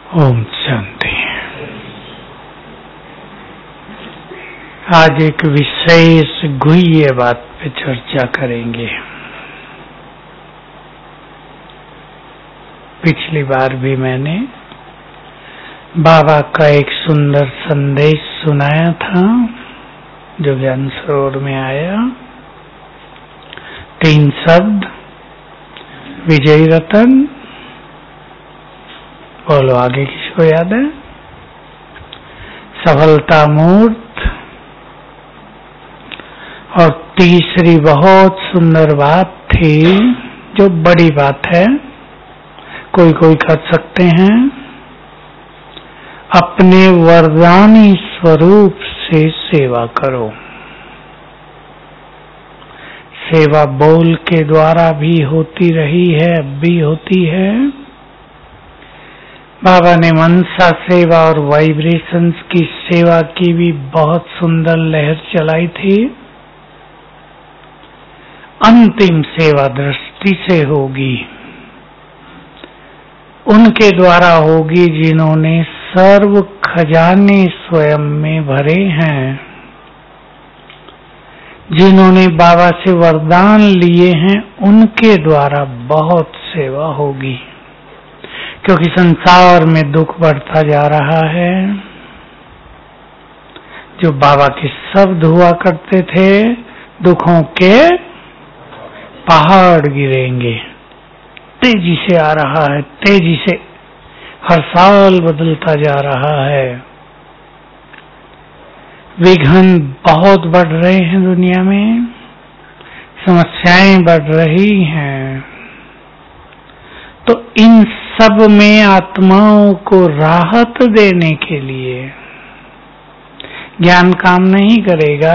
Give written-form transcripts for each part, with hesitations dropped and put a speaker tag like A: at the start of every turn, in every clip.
A: ओम शांति। आज एक विशेष गुह्य बात पे चर्चा करेंगे। पिछली बार भी मैंने बाबा का एक सुंदर संदेश सुनाया था जो ज्ञान सरोवर में आया। 3 शब्द, विजय रतन, बोलो आगे किसको याद है, सफलता मूर्त, और तीसरी बहुत सुंदर बात थी जो बड़ी बात है, कोई कोई कर सकते हैं, अपने वरदानी स्वरूप से सेवा करो। सेवा बोल के द्वारा भी होती रही है, अब भी होती है। बाबा ने मनसा सेवा और वाइब्रेशंस की सेवा की भी बहुत सुंदर लहर चलाई थी। अंतिम सेवा दृष्टि से होगी, उनके द्वारा होगी जिन्होंने सर्व खजाने स्वयं में भरे हैं, जिन्होंने बाबा से वरदान लिए हैं, उनके द्वारा बहुत सेवा होगी। क्योंकि संसार में दुख बढ़ता जा रहा है। जो बाबा के शब्द हुआ करते थे, दुखों के पहाड़ गिरेंगे, तेजी से आ रहा है, तेजी से हर साल बदलता जा रहा है। विघ्न बहुत बढ़ रहे हैं दुनिया में, समस्याएं बढ़ रही हैं। तो इन सब में आत्माओं को राहत देने के लिए ज्ञान काम नहीं करेगा।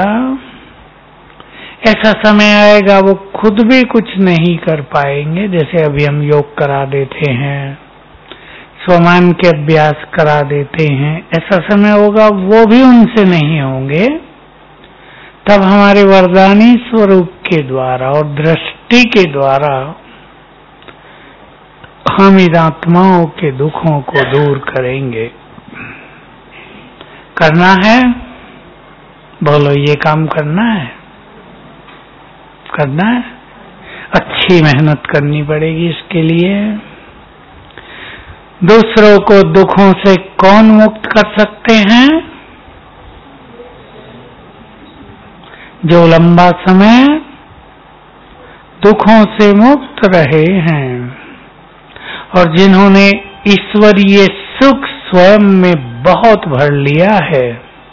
A: ऐसा समय आएगा वो खुद भी कुछ नहीं कर पाएंगे। जैसे अभी हम योग करा देते हैं, स्वमान के अभ्यास करा देते हैं, ऐसा समय होगा वो भी उनसे नहीं होंगे। तब हमारे वरदानी स्वरूप के द्वारा और दृष्टि के द्वारा हम इन आत्माओं के दुखों को दूर करेंगे। करना है, बोलो ये काम करना है, करना है। अच्छी मेहनत करनी पड़ेगी इसके लिए। दूसरों को दुखों से कौन मुक्त कर सकते हैं? जो लंबा समय दुखों से मुक्त रहे हैं और जिन्होंने ईश्वरीय सुख स्वयं में बहुत भर लिया है,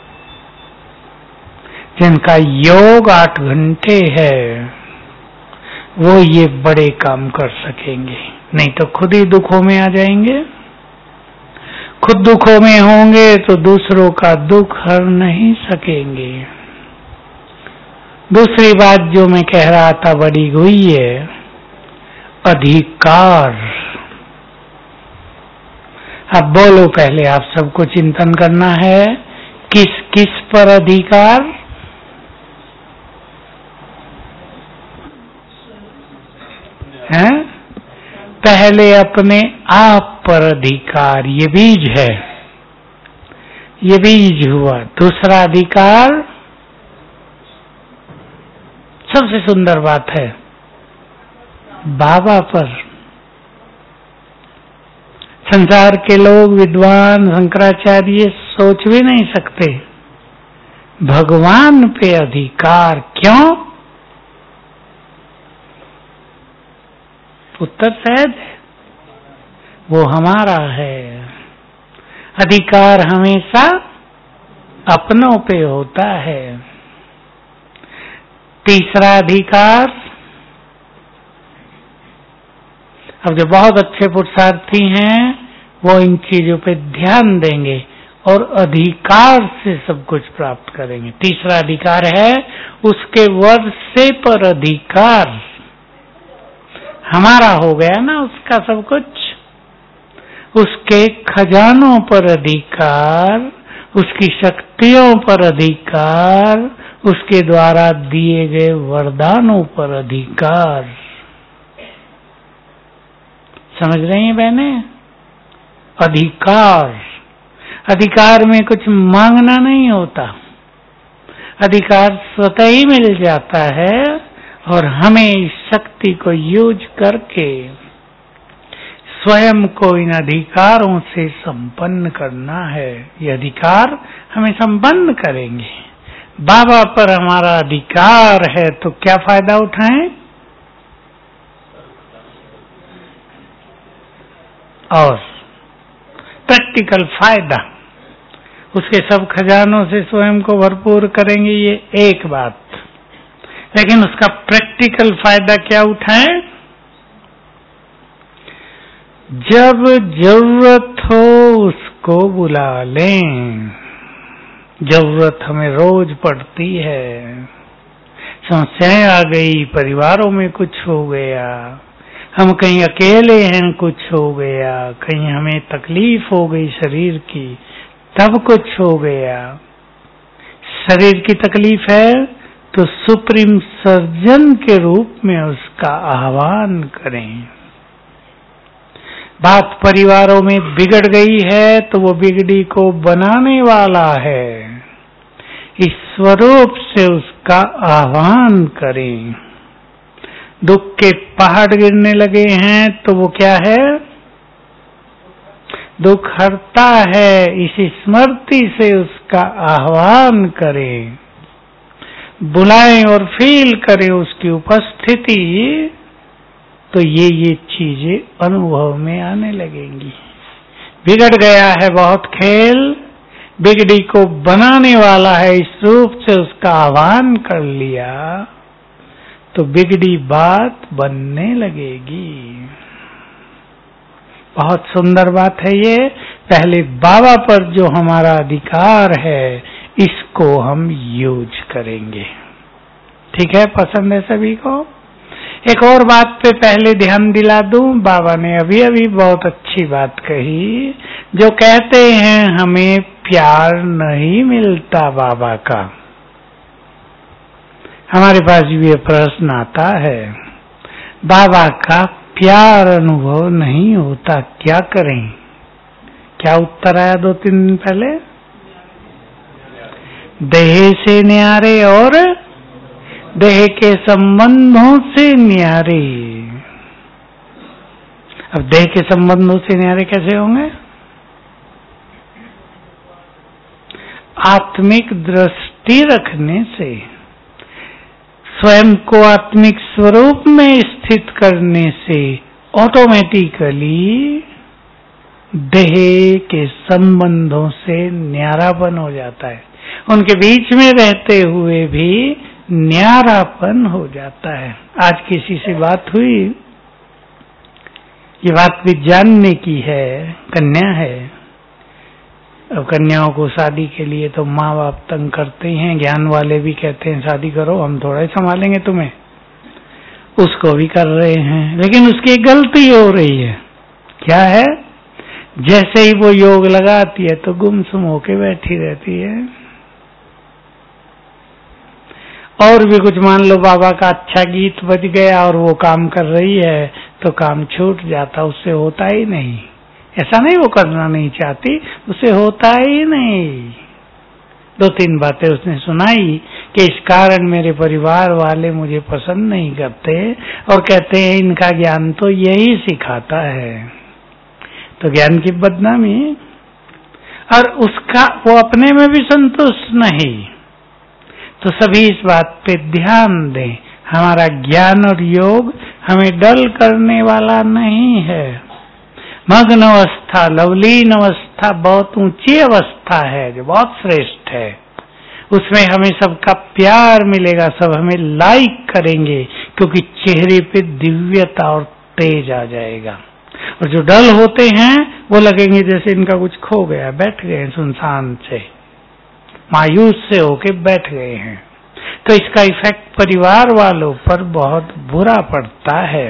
A: जिनका योग 8 घंटे है, वो ये बड़े काम कर सकेंगे। नहीं तो खुद ही दुखों में आ जाएंगे। खुद दुखों में होंगे तो दूसरों का दुख हर नहीं सकेंगे। दूसरी बात जो मैं कह रहा था बड़ी हुई है, अधिकार। अब बोलो, पहले आप सबको चिंतन करना है, किस किस पर अधिकार? है पहले अपने आप पर अधिकार, ये बीज है, ये बीज हुआ। दूसरा अधिकार सबसे सुंदर बात है, बाबा पर। संसार के लोग, विद्वान, शंकराचार्य सोच भी नहीं सकते भगवान पे अधिकार। क्यों? उत्तर सहज है, वो हमारा है। अधिकार हमेशा अपनों पे होता है। तीसरा अधिकार, अब जो बहुत अच्छे पुरुषार्थी हैं वो इन चीजों पे ध्यान देंगे और अधिकार से सब कुछ प्राप्त करेंगे। तीसरा अधिकार है उसके वर्षे पर अधिकार। हमारा हो गया ना उसका सब कुछ। उसके खजानों पर अधिकार, उसकी शक्तियों पर अधिकार, उसके द्वारा दिए गए वरदानों पर अधिकार। समझ रही हैं बहने? अधिकार, अधिकार में कुछ मांगना नहीं होता, अधिकार स्वतः ही मिल जाता है और हमें इस शक्ति को यूज करके स्वयं को इन अधिकारों से संपन्न करना है। ये अधिकार हमें संपन्न करेंगे। बाबा पर हमारा अधिकार है तो क्या फायदा उठाएं? और प्रैक्टिकल फायदा, उसके सब खजानों से स्वयं को भरपूर करेंगे, ये एक बात। लेकिन उसका प्रैक्टिकल फायदा क्या उठाएं? जब जरूरत हो उसको बुला लें। जरूरत हमें रोज पड़ती है, समस्याएं आ गई, परिवारों में कुछ हो गया, हम कहीं अकेले हैं, कुछ हो गया, कहीं हमें तकलीफ हो गई शरीर की, तब कुछ हो गया। शरीर की तकलीफ है तो सुप्रीम सर्जन के रूप में उसका आह्वान करें। बात परिवारों में बिगड़ गई है तो वो बिगड़ी को बनाने वाला है, इस स्वरूप से उसका आह्वान करें। दुख के पहाड़ गिरने लगे हैं तो वो क्या है? दुख हरता है, इस स्मृति से उसका आह्वान करें, बुलाएं और फील करें उसकी उपस्थिति, तो ये चीजें अनुभव में आने लगेंगी। बिगड़ गया है बहुत खेल, बिगड़ी को बनाने वाला है, इस रूप से उसका आह्वान कर लिया तो बिगड़ी बात बनने लगेगी। बहुत सुंदर बात है ये। पहले बाबा पर जो हमारा अधिकार है इसको हम यूज करेंगे। ठीक है, पसंद है सभी को? एक और बात पे पहले ध्यान दिला दूं, बाबा ने अभी अभी बहुत अच्छी बात कही। जो कहते हैं हमें प्यार नहीं मिलता बाबा का, हमारे पास भी ये प्रश्न आता है, बाबा का प्यार अनुभव नहीं होता, क्या करें? क्या उत्तर आया 2-3 दिन पहले? देह से न्यारे और देह के संबंधों से न्यारे। अब देह के संबंधों से न्यारे कैसे होंगे? आत्मिक दृष्टि रखने से, स्वयं को आत्मिक स्वरूप में स्थित करने से ऑटोमेटिकली देह के संबंधों से न्यारापन हो जाता है। उनके बीच में रहते हुए भी न्यारापन हो जाता है। आज किसी से बात हुई, ये बात भी जानने की है, कन्या है। अब कन्याओं को शादी के लिए तो माँ बाप तंग करते हैं, ज्ञान वाले भी कहते हैं शादी करो, हम थोड़ा ही संभालेंगे तुम्हें, उसको भी कर रहे हैं। लेकिन उसकी एक गलती हो रही है, क्या है? जैसे ही वो योग लगाती है तो गुमसुम होके बैठी रहती है। और भी कुछ, मान लो बाबा का अच्छा गीत बज गया और वो काम कर रही है तो काम छूट जाता, उससे होता ही नहीं। ऐसा नहीं वो करना नहीं चाहती, उससे होता ही नहीं। 2-3 बातें उसने सुनाई कि इस कारण मेरे परिवार वाले मुझे पसंद नहीं करते और कहते हैं इनका ज्ञान तो यही सिखाता है। तो ज्ञान की बदनामी, और उसका वो अपने में भी संतुष्ट नहीं। तो सभी इस बात पे ध्यान दें, हमारा ज्ञान और योग हमें डल करने वाला नहीं है। मग्न अवस्था, लवलीन अवस्था बहुत ऊंची अवस्था है जो बहुत श्रेष्ठ है। उसमें हमें सबका प्यार मिलेगा, सब हमें लाइक करेंगे क्योंकि चेहरे पे दिव्यता और तेज आ जाएगा। और जो डल होते हैं वो लगेंगे जैसे इनका कुछ खो गया, बैठ गए सुनसान से, मायूस से होके बैठ गए हैं। तो इसका इफेक्ट परिवार वालों पर बहुत बुरा पड़ता है।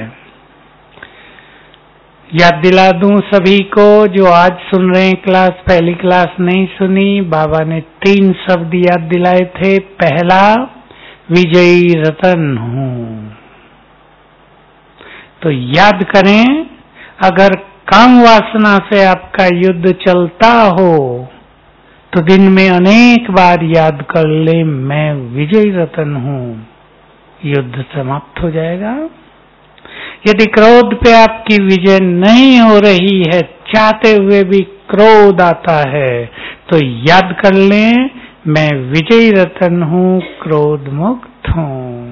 A: याद दिला दूं सभी को जो आज सुन रहे हैं क्लास, पहली क्लास नहीं सुनी, बाबा ने 3 शब्द याद दिलाए थे। पहला, विजयी रतन हूं। तो याद करें, अगर काम वासना से आपका युद्ध चलता हो तो दिन में अनेक बार याद कर ले, मैं विजयी रतन हूं, युद्ध समाप्त हो जाएगा। यदि क्रोध पे आपकी विजय नहीं हो रही है, चाहते हुए भी क्रोध आता है, तो याद कर लें, मैं विजयी रतन हूं, क्रोध मुक्त हूं।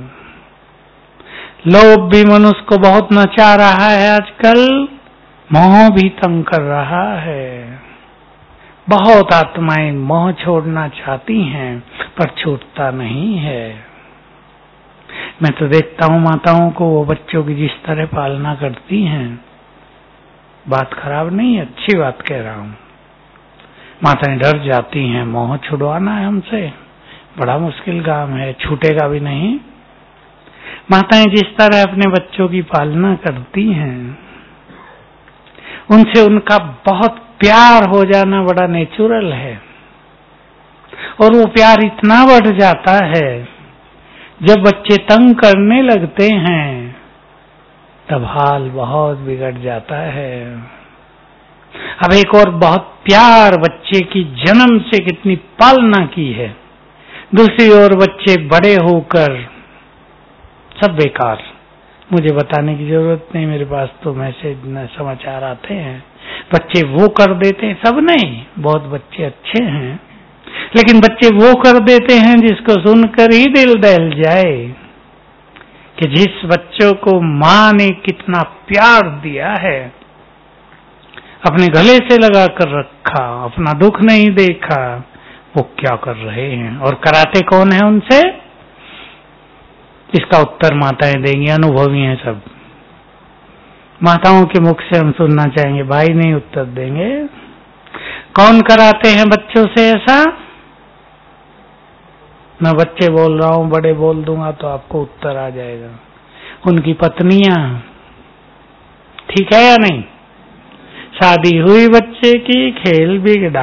A: लोभ भी मनुष्य को बहुत नचा रहा है आजकल, मोह भी तंग कर रहा है। बहुत आत्माएं मोह छोड़ना चाहती हैं पर छूटता नहीं है। मैं तो देखता हूं माताओं को, वो बच्चों की जिस तरह पालना करती हैं, बात खराब नहीं, अच्छी बात कह रहा हूं। माताएं डर जाती हैं, मोह छुड़वाना है हमसे, बड़ा मुश्किल काम है, छूटेगा भी नहीं। माताएं जिस तरह अपने बच्चों की पालना करती हैं, उनसे उनका बहुत प्यार हो जाना बड़ा नेचुरल है। और वो प्यार इतना बढ़ जाता है, जब बच्चे तंग करने लगते हैं तब हाल बहुत बिगड़ जाता है। अब एक और बहुत प्यार बच्चे की जन्म से कितनी पालना की है, दूसरी ओर बच्चे बड़े होकर सब बेकार। मुझे बताने की जरूरत नहीं, मेरे पास तो मैसेज समाचार आते हैं, बच्चे वो कर देते हैं, सब नहीं, बहुत बच्चे अच्छे हैं, लेकिन बच्चे वो कर देते हैं जिसको सुनकर ही दिल दहल जाए कि जिस बच्चों को माँ ने कितना प्यार दिया है, अपने गले से लगा कर रखा, अपना दुख नहीं देखा, वो क्या कर रहे हैं और कराते कौन है उनसे? इसका उत्तर माताएं देंगी, अनुभवी हैं सब। माताओं के मुख से हम सुनना चाहेंगे, भाई नहीं उत्तर देंगे। कौन कराते हैं बच्चों से ऐसा? मैं बच्चे बोल रहा हूं, बड़े बोल दूंगा तो आपको उत्तर आ जाएगा। उनकी पत्नियां, ठीक है या नहीं? शादी हुई बच्चे की, खेल बिगड़ा,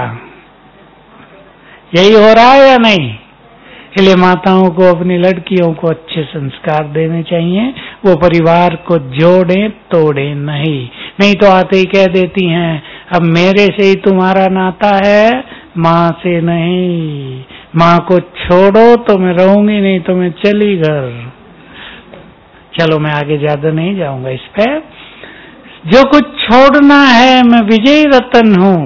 A: यही हो रहा है या नहीं? इसलिए माताओं को अपनी लड़कियों को अच्छे संस्कार देने चाहिए, वो परिवार को जोड़े तोड़े नहीं तो आते ही कह देती हैं, अब मेरे से ही तुम्हारा नाता है, माँ से नहीं, माँ को छोड़ो तो मैं रहूंगी, नहीं तो मैं चली घर। चलो मैं आगे ज्यादा नहीं जाऊंगा इस पे। जो कुछ छोड़ना है, मैं विजयी रतन हूं,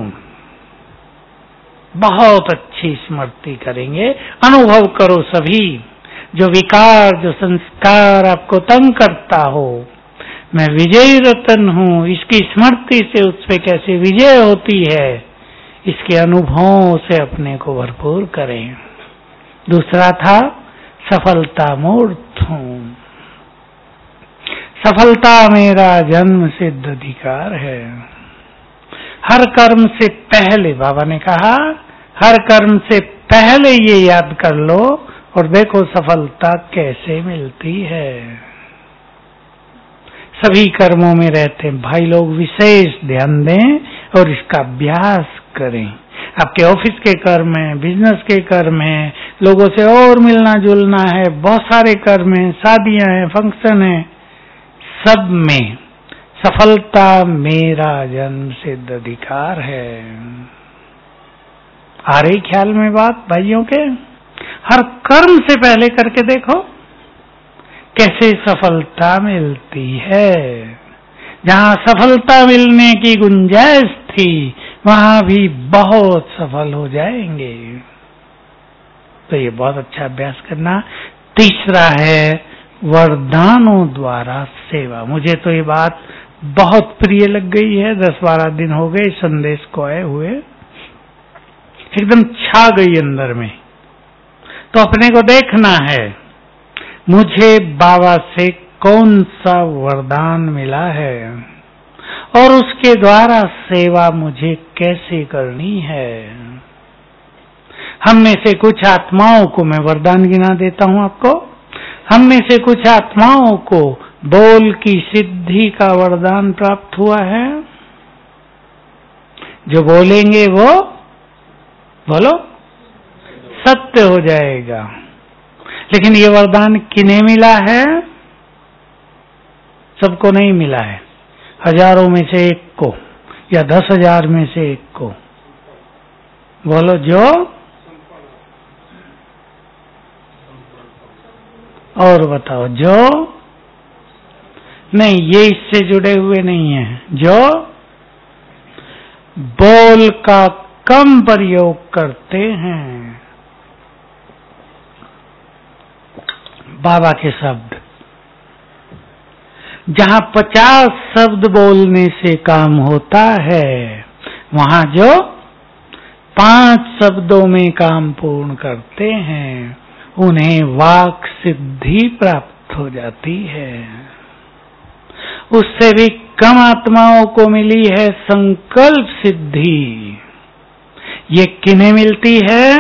A: बहुत अच्छी स्मृति करेंगे। अनुभव करो सभी, जो विकार, जो संस्कार आपको तंग करता हो, मैं विजयी रतन हूं, इसकी स्मृति से उस पे कैसे विजय होती है, इसके अनुभवों से अपने को भरपूर करें। दूसरा था सफलता मूर्त हूं, सफलता मेरा जन्म सिद्ध अधिकार है। हर कर्म से पहले, बाबा ने कहा, हर कर्म से पहले ये याद कर लो और देखो सफलता कैसे मिलती है। सभी कर्मों में रहते हैं भाई लोग, विशेष ध्यान दें और इसका अभ्यास करें। आपके ऑफिस के कर्म है, बिजनेस के कर्म है, लोगों से और मिलना जुलना है, बहुत सारे कर्म है, शादियां हैं, फंक्शन है, सब में सफलता मेरा जन्म सिद्ध अधिकार है। आ रही ख्याल में बात भाइयों के? हर कर्म से पहले करके देखो कैसे सफलता मिलती है। जहां सफलता मिलने की गुंजाइश थी, वहां भी बहुत सफल हो जाएंगे। तो ये बहुत अच्छा अभ्यास करना। तीसरा है वरदानों द्वारा सेवा। मुझे तो ये बात बहुत प्रिय लग गई है, 10-12 दिन हो गए संदेश को आए हुए, एकदम छा गई अंदर में। तो अपने को देखना है, मुझे बाबा से कौन सा वरदान मिला है और उसके द्वारा सेवा मुझे कैसे करनी है। हम में से कुछ आत्माओं को, मैं वरदान गिना देता हूं आपको, हम में से कुछ आत्माओं को बोल की सिद्धि का वरदान प्राप्त हुआ है। जो बोलेंगे वो, बोलो, सत्य हो जाएगा। लेकिन ये वरदान किन्हें मिला है? सबको नहीं मिला है, हजारों में से एक को। या 10,000 में से एक को? बोलो जो, और बताओ जो, नहीं ये इससे जुड़े हुए नहीं है, जो बोल का कम प्रयोग करते हैं। बाबा के शब्द, जहां 50 शब्द बोलने से काम होता है, वहां जो 5 शब्दों में काम पूर्ण करते हैं, उन्हें वाक सिद्धि प्राप्त हो जाती है। उससे भी कम आत्माओं को मिली है संकल्प सिद्धि। ये किन्हें मिलती है?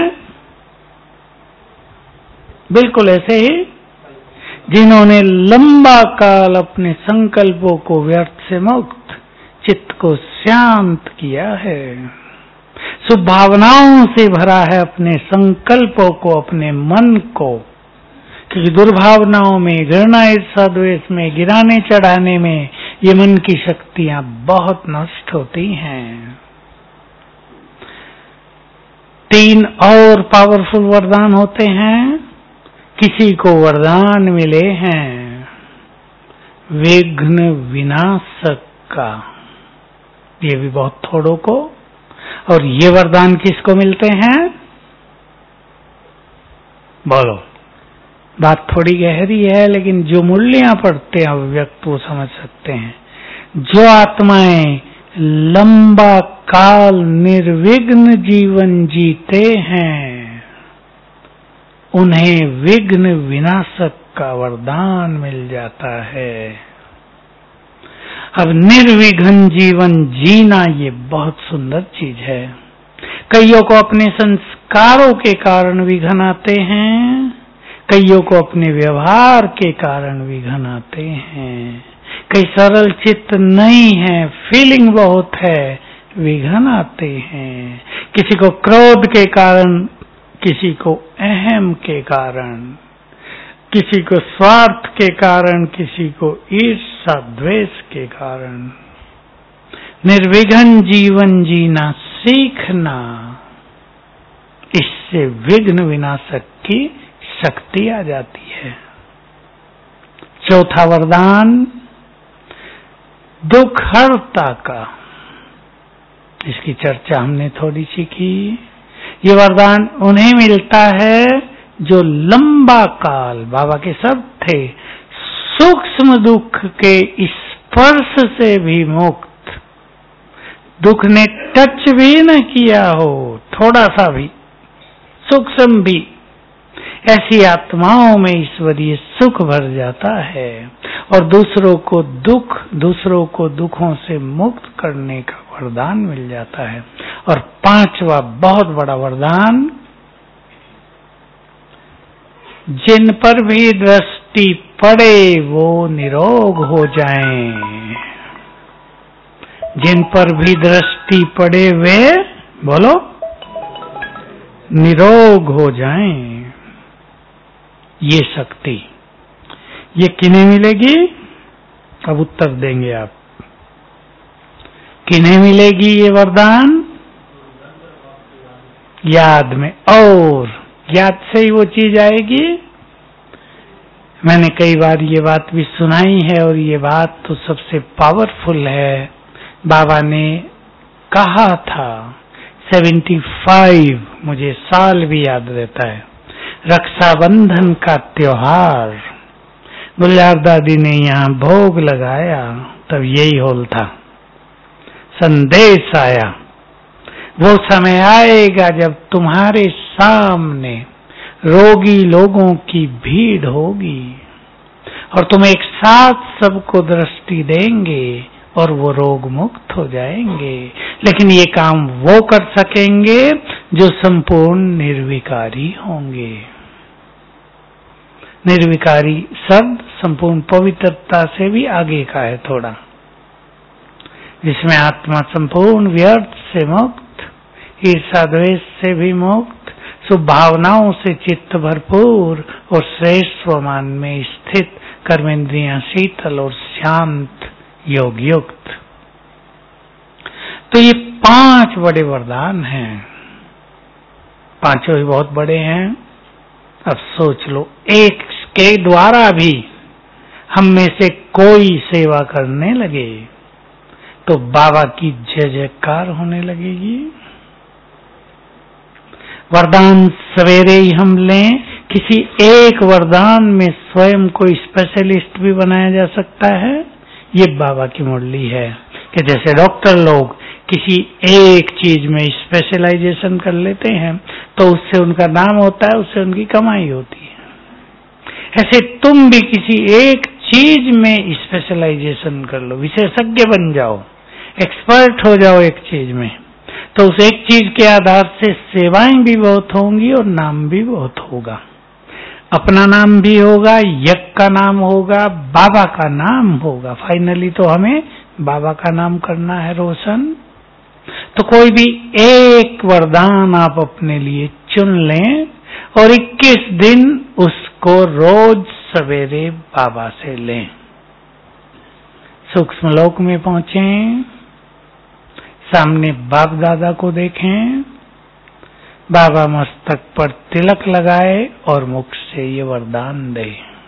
A: बिल्कुल ऐसे ही जिन्होंने लंबा काल अपने संकल्पों को व्यर्थ से मुक्त, चित्त को शांत किया है, शुभ भावनाओं से भरा है अपने संकल्पों को, अपने मन को, क्योंकि दुर्भावनाओं में, घृणा ईर्षा द्वेष में, गिराने चढ़ाने में ये मन की शक्तियां बहुत नष्ट होती हैं। 3 और पावरफुल वरदान होते हैं। किसी को वरदान मिले हैं विघ्न विनाशक का, ये भी बहुत थोड़ों को। और ये वरदान किसको मिलते हैं? बोलो, बात थोड़ी गहरी है, लेकिन जो मूल्यां पढ़ते हैं व्यक्त वो समझ सकते हैं। जो आत्माएं लंबा काल निर्विघ्न जीवन जीते हैं, उन्हें विघ्न विनाशक का वरदान मिल जाता है। अब निर्विघ्न जीवन जीना ये बहुत सुंदर चीज है। कईयों को अपने संस्कारों के कारण विघ्न आते हैं, कईयों को अपने व्यवहार के कारण विघ्न आते हैं, कई सरल चित्त नहीं है, फीलिंग बहुत है, विघ्न आते हैं। किसी को क्रोध के कारण, किसी को अहम के कारण, किसी को स्वार्थ के कारण, किसी को ईर्ष्या द्वेष के कारण। निर्विघ्न जीवन जीना सीखना, इससे विघ्न विनाशक की शक्ति आ जाती है। चौथा वरदान दुख हरता का, इसकी चर्चा हमने थोड़ी सी की। ये वरदान उन्हें मिलता है जो लंबा काल, बाबा के शब्द थे, सूक्ष्म दुख के स्पर्श से भी मुक्त, दुख ने टच भी न किया हो, थोड़ा सा भी, सूक्ष्म भी, ऐसी आत्माओं में ईश्वरीय सुख भर जाता है और दूसरों को दुखों से मुक्त करने का वरदान मिल जाता है। और 5वां बहुत बड़ा वरदान, जिन पर भी दृष्टि पड़े वो निरोग हो जाएं। जिन पर भी दृष्टि पड़े वे, बोलो, निरोग हो जाएं। ये शक्ति, ये किन्हें मिलेगी? अब उत्तर देंगे आप। किन्हें मिलेगी ये वरदान? याद में, और याद से ही वो चीज आएगी। मैंने कई बार ये बात भी सुनाई है और ये बात तो सबसे पावरफुल है। बाबा ने कहा था 75, मुझे साल भी याद रहता है, रक्षाबंधन का त्योहार, गुलजार दादी ने यहाँ भोग लगाया, तब यही होल था। संदेश आया, वो समय आएगा जब तुम्हारे सामने रोगी लोगों की भीड़ होगी और तुम एक साथ सबको दृष्टि देंगे और वो रोग मुक्त हो जाएंगे। लेकिन ये काम वो कर सकेंगे जो संपूर्ण निर्विकारी होंगे। निर्विकारी शब्द संपूर्ण पवित्रता से भी आगे का है थोड़ा, जिसमें आत्मा संपूर्ण व्यर्थ से मुक्त, ईर्षा द्वेष से भी मुक्त, शुभ भावनाओं से चित्त भरपूर और श्रेष्ठ स्वमान में स्थित, कर्मेंद्रियां शीतल और शांत, योग युक्त। ये 5 बड़े वरदान हैं, पांचों ही बहुत बड़े हैं। अब सोच लो, एक के द्वारा भी हम में से कोई सेवा करने लगे तो बाबा की जय जयकार होने लगेगी। वरदान सवेरे ही हम लें, किसी एक वरदान में स्वयं को स्पेशलिस्ट भी बनाया जा सकता है। ये बाबा की मुरली है कि जैसे डॉक्टर लोग किसी एक चीज में स्पेशलाइजेशन कर लेते हैं तो उससे उनका नाम होता है, उससे उनकी कमाई होती है। ऐसे तुम भी किसी एक चीज में स्पेशलाइजेशन कर लो, विशेषज्ञ बन जाओ, एक्सपर्ट हो जाओ एक चीज में, तो उस एक चीज के आधार से सेवाएं भी बहुत होंगी और नाम भी बहुत होगा। अपना नाम भी होगा, यज्ञ का नाम होगा, बाबा का नाम होगा। फाइनली तो हमें बाबा का नाम करना है रोशन। तो कोई भी एक वरदान आप अपने लिए चुन लें और 21 दिन उसको रोज सवेरे बाबा से लें। सूक्ष्म लोक में पहुंचें, सामने बाप दादा को देखें, बाबा मस्तक पर तिलक लगाए और मुख से ये वरदान दे।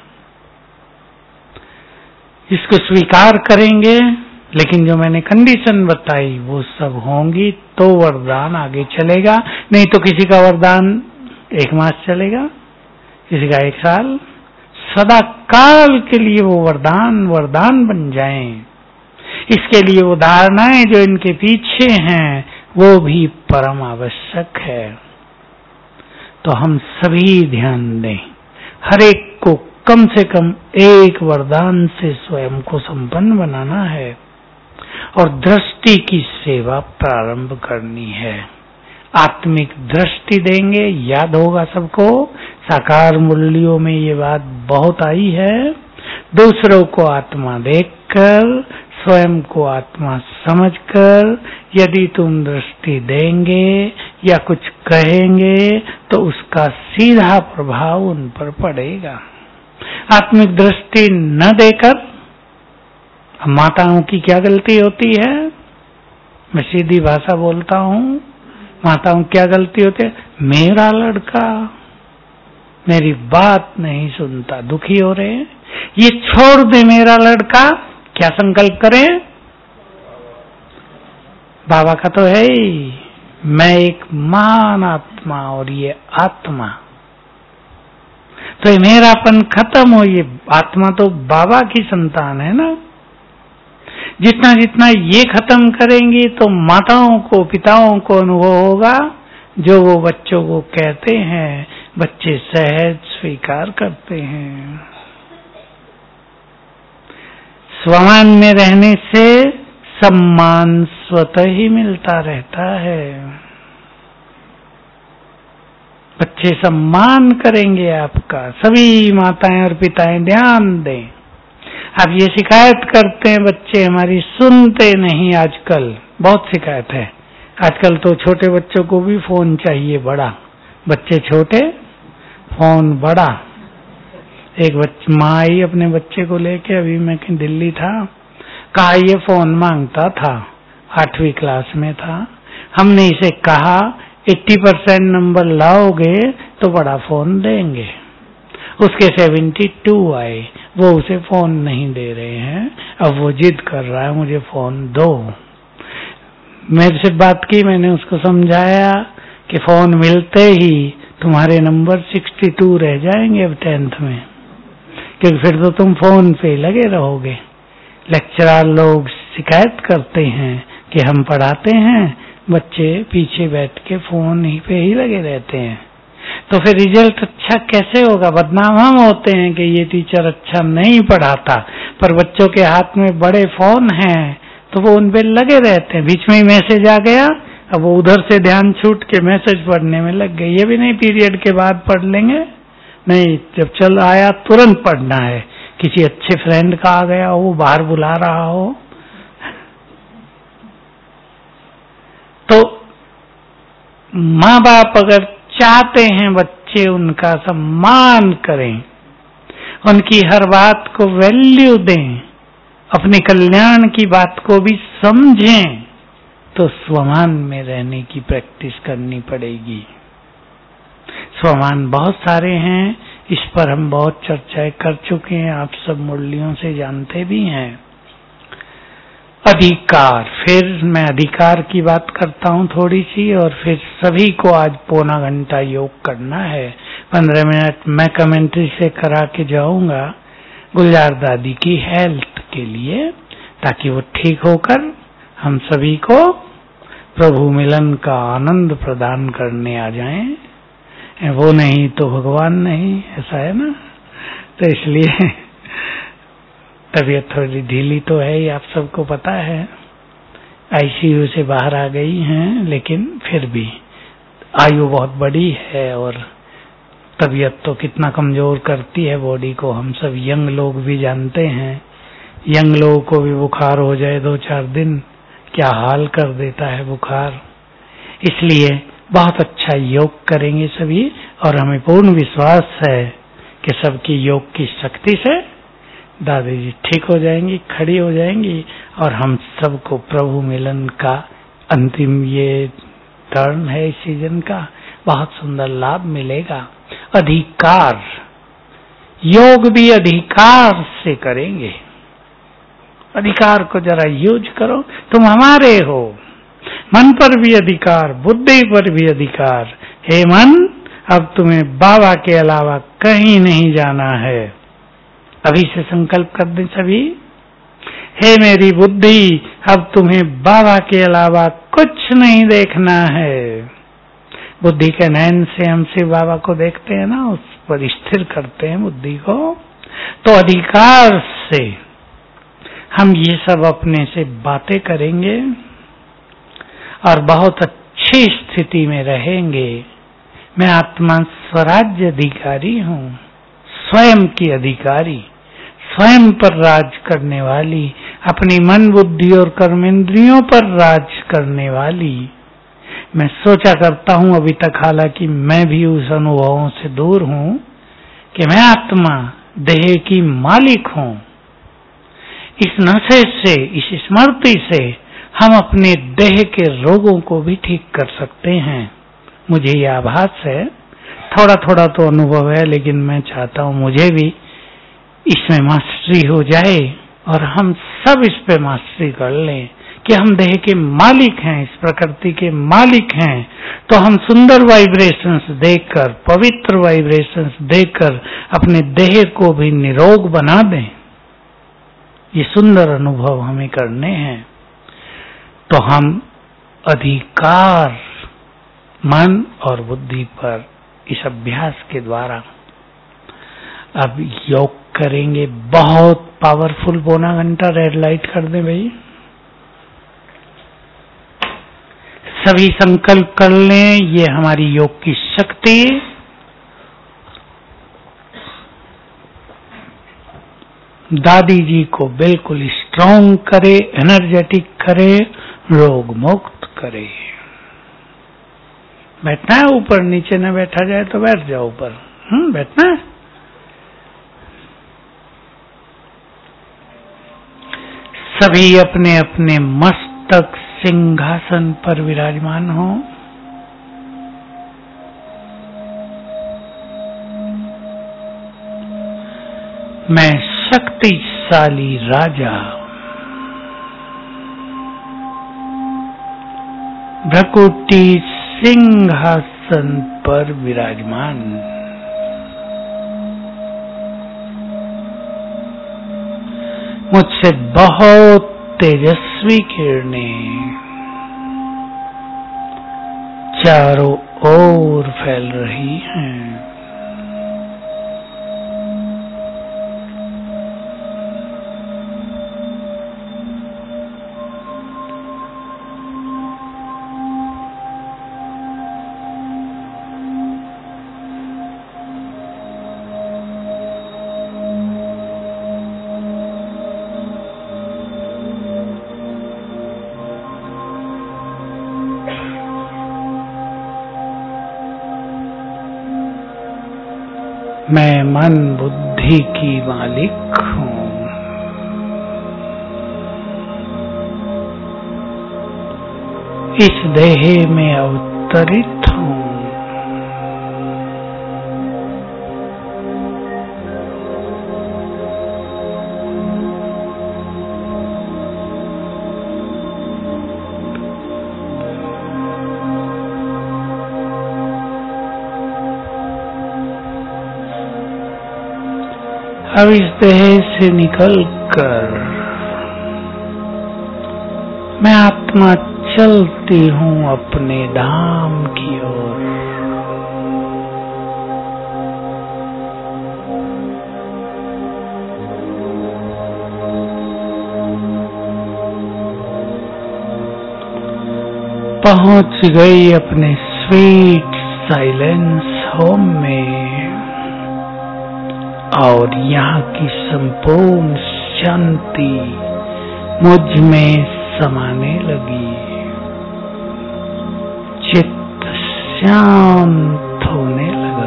A: इसको स्वीकार करेंगे, लेकिन जो मैंने कंडीशन बताई वो सब होंगी तो वरदान आगे चलेगा। नहीं तो किसी का वरदान 1 मास चलेगा, किसी का 1 साल, सदा काल के लिए वो वरदान बन जाएं। इसके लिए वो धारणाएं जो इनके पीछे हैं वो भी परम आवश्यक है। तो हम सभी ध्यान दें, हर एक को कम से कम एक वरदान से स्वयं को संपन्न बनाना है और दृष्टि की सेवा प्रारंभ करनी है। आत्मिक दृष्टि देंगे, याद होगा सबको, साकार मुरलियों में ये बात बहुत आई है। दूसरों को आत्मा देखकर, स्वयं को आत्मा समझकर यदि तुम दृष्टि देंगे या कुछ कहेंगे तो उसका सीधा प्रभाव उन पर पड़ेगा। आत्मिक दृष्टि न देकर, माताओं की क्या गलती होती है, मैं सीधी भाषा बोलता हूँ, माताओं क्या गलती होती है, मेरा लड़का मेरी बात नहीं सुनता, दुखी हो रहे हैं, ये छोड़ दे मेरा लड़का। क्या संकल्प करें, बाबा का तो है ही, मैं एक महान आत्मा और ये आत्मा, तो ये मेरापन खत्म हो, ये आत्मा तो बाबा की संतान है ना। जितना जितना ये खत्म करेंगी तो माताओं को, पिताओं को अनुभव होगा, जो वो बच्चों को कहते हैं बच्चे सहज स्वीकार करते हैं। स्वमान में रहने से सम्मान स्वतः ही मिलता रहता है। बच्चे सम्मान करेंगे आपका। सभी माताएं और पिताएं ध्यान दें। आप ये शिकायत करते हैं बच्चे हमारी सुनते नहीं, आजकल बहुत शिकायत है। आजकल तो छोटे बच्चों को भी फोन चाहिए बड़ा, बच्चे छोटे फोन बड़ा। एक माँ आई अपने बच्चे को लेके, अभी मैं दिल्ली था, कहा ये फोन मांगता था, 8वीं क्लास में था। हमने इसे कहा 80% नंबर लाओगे तो बड़ा फोन देंगे। उसके 72 आए, वो उसे फोन नहीं दे रहे हैं। अब वो जिद कर रहा है मुझे फोन दो। मेरे से बात की, मैंने उसको समझाया कि फोन मिलते ही तुम्हारे नंबर 62 रह जाएंगे अब 10th में, क्योंकि फिर तो तुम फोन पे लगे रहोगे। लेक्चरर लोग शिकायत करते हैं कि हम पढ़ाते हैं, बच्चे पीछे बैठ के फोन ही पे ही लगे रहते हैं, तो फिर रिजल्ट अच्छा कैसे होगा। बदनाम हम होते हैं कि ये टीचर अच्छा नहीं पढ़ाता, पर बच्चों के हाथ में बड़े फोन हैं तो वो उन पे लगे रहते हैं। बीच में ही मैसेज आ गया, अब वो उधर से ध्यान छूट के मैसेज पढ़ने में लग गए। ये भी नहीं पीरियड के बाद पढ़ लेंगे, नहीं, जब चल आया तुरंत पढ़ना है। किसी अच्छे फ्रेंड का आ गया हो, बाहर बुला रहा हो, तो माँ बाप अगर चाहते हैं बच्चे उनका सम्मान करें, उनकी हर बात को वैल्यू दें, अपने कल्याण की बात को भी समझें, तो स्वमान में रहने की प्रैक्टिस करनी पड़ेगी। स्वमान बहुत सारे हैं, इस पर हम बहुत चर्चाएं कर चुके हैं, आप सब मुरलियों से जानते भी हैं। अधिकार, फिर मैं अधिकार की बात करता हूँ थोड़ी सी, और फिर सभी को आज पौना घंटा योग करना है। 15 मिनट मैं कमेंट्री से करा के जाऊंगा गुलजार दादी की हेल्थ के लिए, ताकि वो ठीक होकर हम सभी को प्रभु मिलन का आनंद प्रदान करने आ जाएं। वो नहीं तो भगवान नहीं, ऐसा है ना। तो इसलिए तबीयत थोड़ी ढीली तो है ही, आप सबको पता है। आईसीयू से बाहर आ गई हैं, लेकिन फिर भी आयु बहुत बड़ी है और तबीयत तो कितना कमजोर करती है बॉडी को, हम सब यंग लोग भी जानते हैं। यंग लोगों को भी बुखार हो जाए 2-4 दिन, क्या हाल कर देता है बुखार। इसलिए बहुत अच्छा योग करेंगे सभी, और हमें पूर्ण विश्वास है कि सबकी योग की शक्ति से दादी जी ठीक हो जाएंगी, खड़ी हो जाएंगी, और हम सबको प्रभु मिलन का अंतिम ये टर्न है इस सीजन का, बहुत सुंदर लाभ मिलेगा। अधिकार, योग भी अधिकार से करेंगे। अधिकार को जरा यूज करो, तुम हमारे हो। मन पर भी अधिकार, बुद्धि पर भी अधिकार। हे मन, अब तुम्हें बाबा के अलावा कहीं नहीं जाना है। अभी से संकल्प कर दें सभी। हे मेरी बुद्धि, अब तुम्हें बाबा के अलावा कुछ नहीं देखना है। बुद्धि के नयन से हम शिव बाबा को देखते हैं ना, उस पर स्थिर करते हैं बुद्धि को। तो अधिकार से हम ये सब अपने से बातें करेंगे और बहुत अच्छी स्थिति में रहेंगे। मैं आत्मा स्वराज्य अधिकारी हूँ, स्वयं की अधिकारी, स्वयं पर राज करने वाली, अपनी मन बुद्धि और कर्मेंद्रियों पर राज करने वाली। मैं सोचा करता हूँ अभी तक, हालांकि मैं भी उस अनुभवों से दूर हूँ, कि मैं आत्मा देह की मालिक हूँ। इस नशे से, इस स्मृति से हम अपने देह के रोगों को भी ठीक कर सकते हैं। मुझे ये आभास है, थोड़ा थोड़ा तो अनुभव है, लेकिन मैं चाहता हूँ मुझे भी इसमें मास्टरी हो जाए और हम सब इस पे मास्टरी कर लें कि हम देह के मालिक हैं, इस प्रकृति के मालिक हैं। तो हम सुंदर वाइब्रेशंस देकर, पवित्र वाइब्रेशंस देकर अपने देह को भी निरोग बना दें। ये सुंदर अनुभव हमें करने हैं। तो हम अधिकार मन और बुद्धि पर इस अभ्यास के द्वारा अब योग करेंगे। बहुत पावरफुल पौना घंटा रेड लाइट कर दें भाई। सभी संकल्प कर लें, ये हमारी योग की शक्ति। दादी जी को बिल्कुल स्ट्रॉन्ग करे, एनर्जेटिक करे, रोग मुक्त करे। बैठना है ऊपर, नीचे न बैठा जाए तो बैठ जाओ ऊपर। बैठना है। सभी अपने अपने मस्तक सिंहासन पर विराजमान हो। मैं शक्तिशाली राजा भ्रकुटी सिंहासन पर विराजमान, मुझसे बहुत तेजस्वी किरणें चारों ओर फैल रही हैं। मैं मन बुद्धि की मालिक हूँ। इस देह में अवतरित हूँ। अब इस देह से निकलकर मैं आत्मा चलती हूँ अपने धाम की ओर। पहुंच गई अपने स्वीट साइलेंस होम में और यहाँ की संपूर्ण शांति मुझ में समाने लगी। चित्त शांत होने लगा।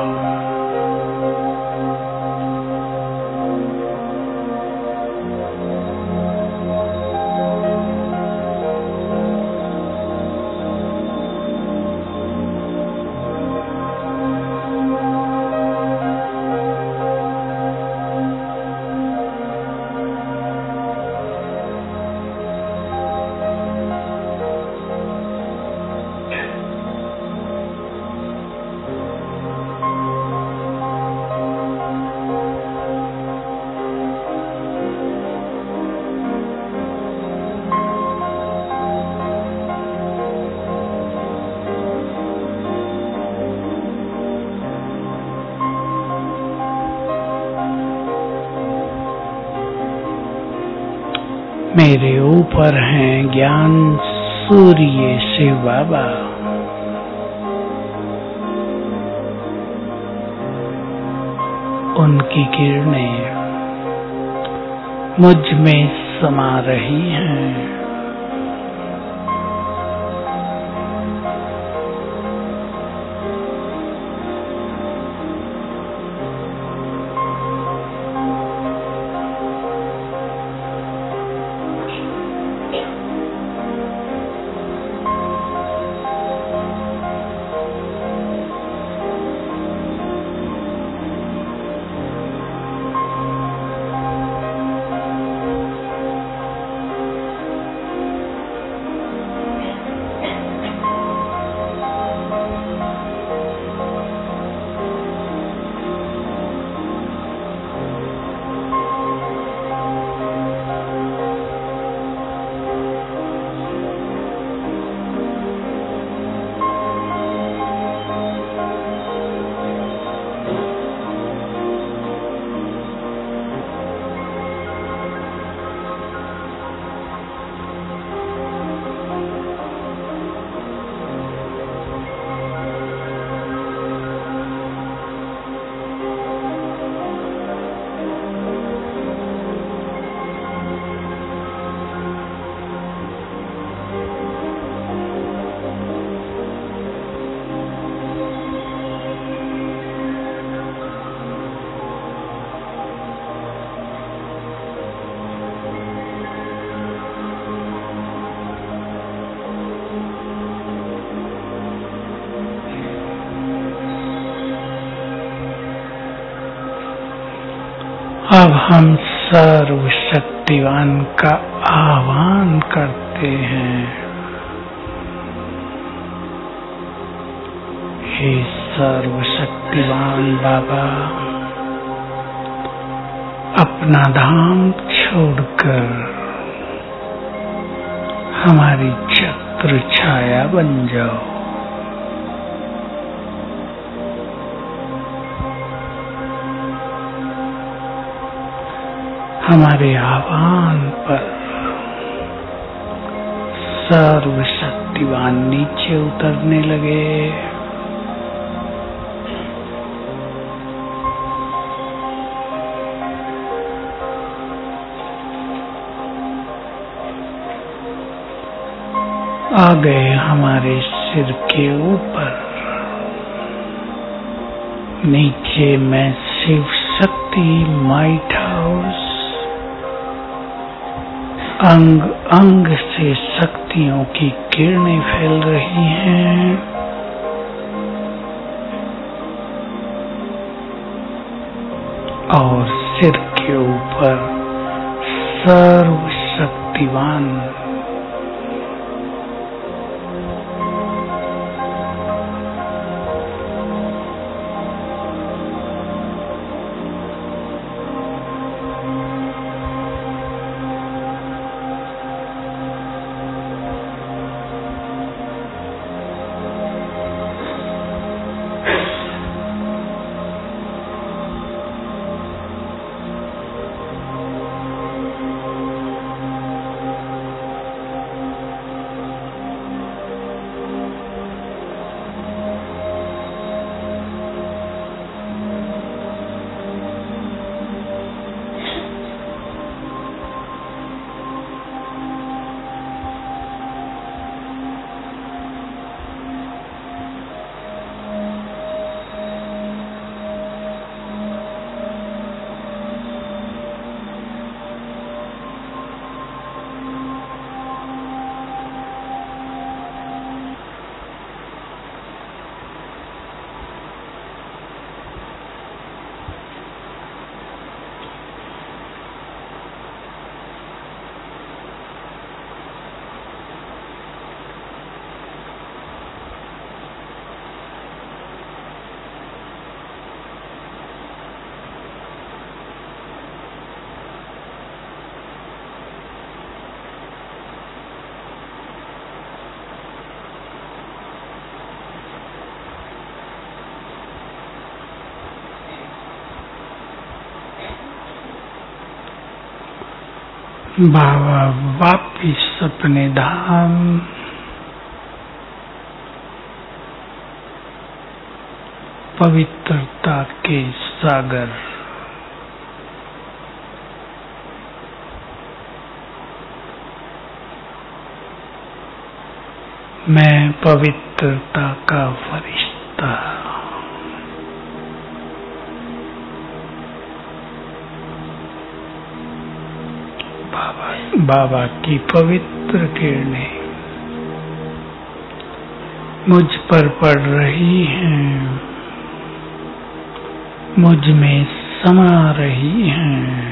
A: मेरे ऊपर हैं ज्ञान सूर्य शिव बाबा। उनकी किरणें मुझ में समा रही हैं। अब हम सर्वशक्तिवान का आह्वान करते हैं। हे सर्वशक्तिवान बाबा, अपना धाम छोड़कर हमारी छत्र छाया बन जाओ। हमारे आह्वान पर सर्वशक्तिवान नीचे उतरने लगे। आ गए हमारे सिर के ऊपर। नीचे मैं शिव शक्ति माइट हाउस अंग अंग से शक्तियों की किरणें फैल रही हैं। और सिर के ऊपर सर्वशक्तिवान बाबा वापिस अपने धाम, पवित्रता के सागर, मैं पवित्रता का फरिश्ता, बाबा की पवित्र किरणें मुझ पर पड़ रही हैं, मुझ में समा रही हैं।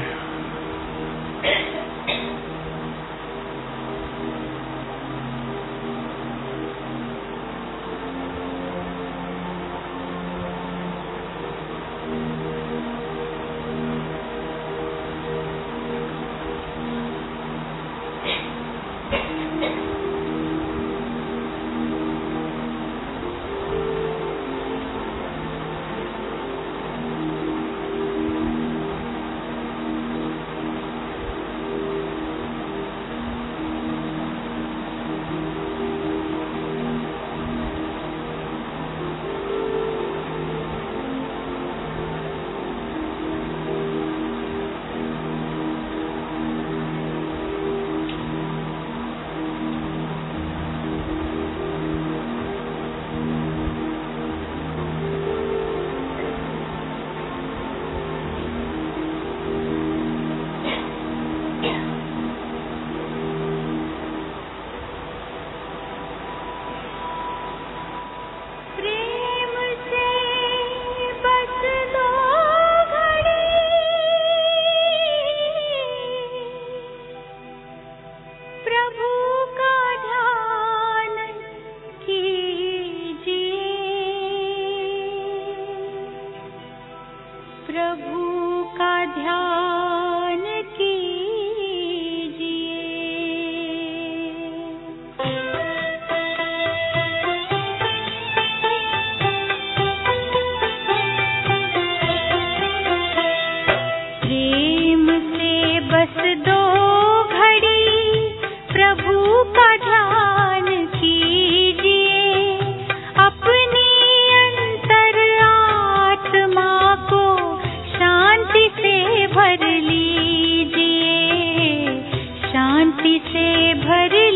B: शांति से भर